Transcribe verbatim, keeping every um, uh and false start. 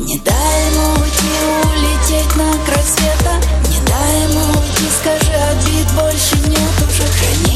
Не дай ему уйти, улететь на край света. Не дай ему уйти, скажи, обид больше нет уже. Храни